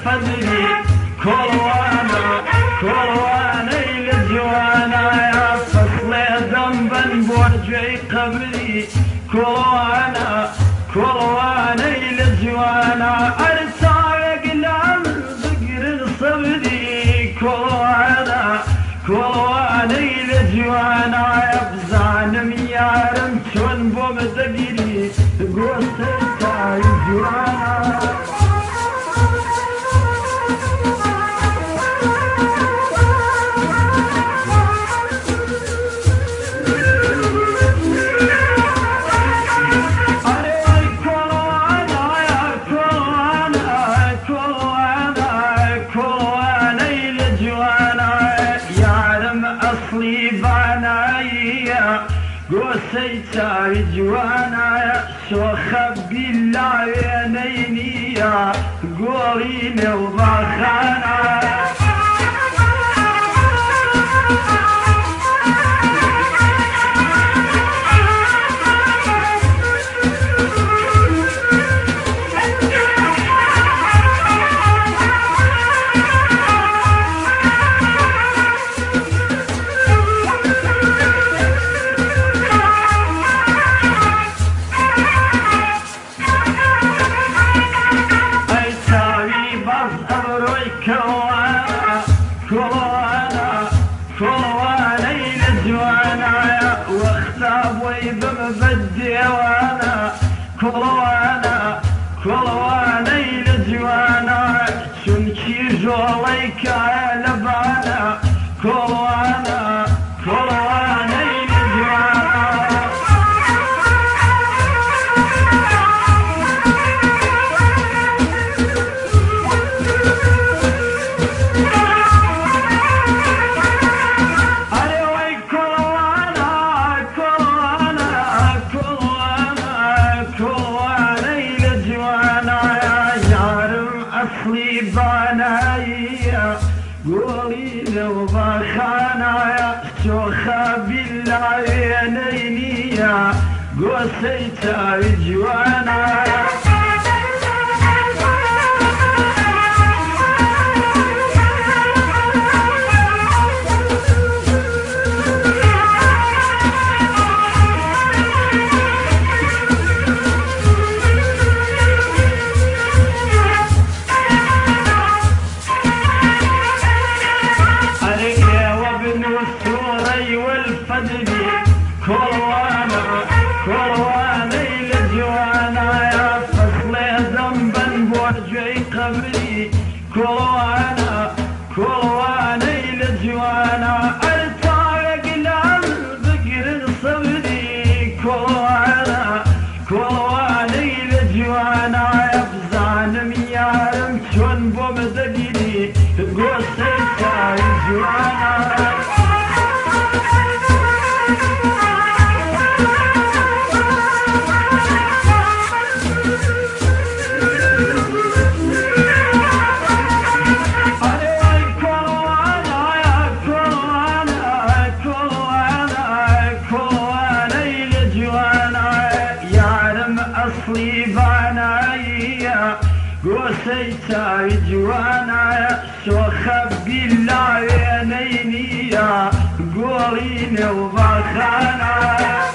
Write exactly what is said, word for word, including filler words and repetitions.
والفجر كلوانا كلوانا لجوانا يا فصل ذنبا بوجعي قبري كلوانا كلوانا لجوانا ارتاق لعم ذكر صبري كلوانا كلوانا لجوانا يبزان ميارم شون بوم ذكري قوستي جوانا قوسيتا جوانا شوخ بالله عينيني يا قوليني وضخانا كلوانا كلوانا كلوانا لجوانا واختاب ويبم بالديوانا كلوانا كلوانا لجوانا شنكي جوليك لبانا كلوانا كلوانا لجوانا بانايا قولي وضخانا شوخة بالله عينيني يا قوسيتا جوانا كلوانا كلوانا لجوانا يا فصل ذنبا بوجعي قبري كلوانا كلوانا لجوانا ارتاق لعم ذكر صبري كلوانا كلوانا لجوانا يبزان ميارم شون بوم ذكري قوسيتا جوانا أصلي بانايا قوسيتا جوانا شوخ بالله عينيني يا قوليني وضخانا